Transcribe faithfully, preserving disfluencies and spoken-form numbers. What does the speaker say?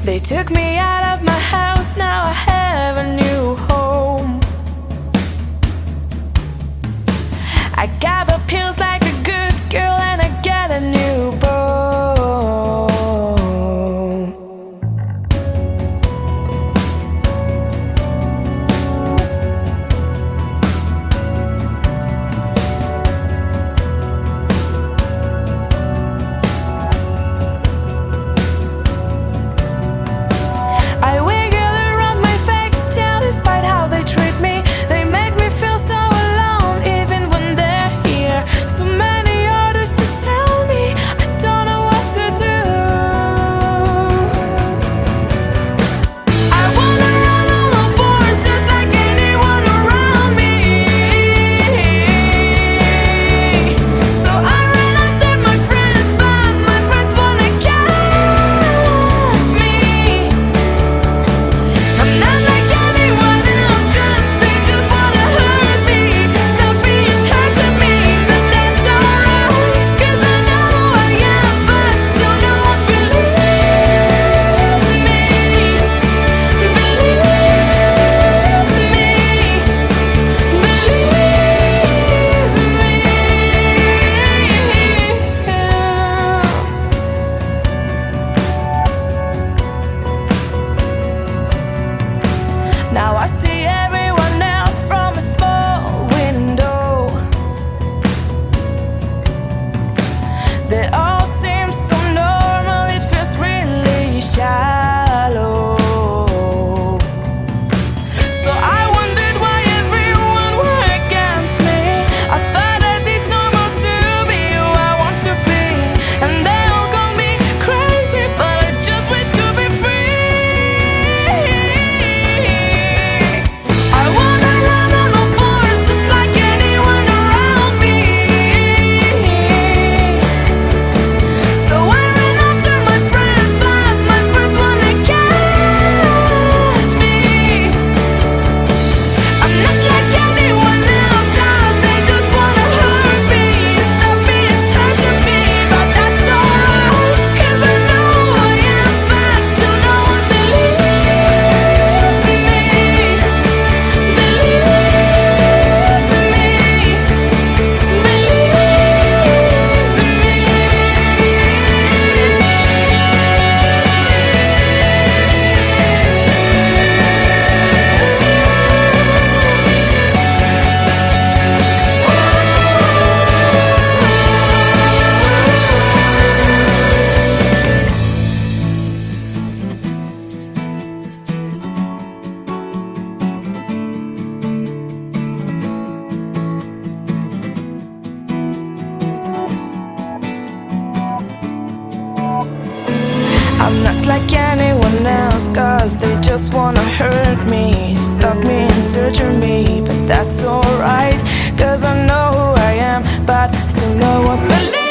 They took me out of my house, now I have a new home. I got the pills like a good girl, and I got a new bone. I wiggle around my fake tail despite how they treat me. They make me feel so alone even when they're here. So many orders to tell me, I don't know what to do. I wanna run on all fours just like anyone around me. So I run after my friends, but my friends wanna catch me. I'm not like anyone else, 'cause they just wanna hurt me. Stop being tied to me, but that's alright, 'cause I know who I am, but still no one believes me. Believes me. Now I see everyone else from a small window. They all seem so normal, it feels really shallow. So I wondered why everyone were against me. I thought that it's normal to be who I want to be, and they all call me crazy, but I just wish to be free. I wanna run on all fours just like anyone around me. So I run after my friends, but my friends wanna catch me. I'm not like anyone else, 'cause they just wanna hurt me. Stop being tied to me, but that's alright, 'cause I know who I am, but still no one believes me. I'm not like anyone else, 'cause they just wanna hurt me. Stop me and torture me, but that's alright, 'cause I know who I am, but still no one believes.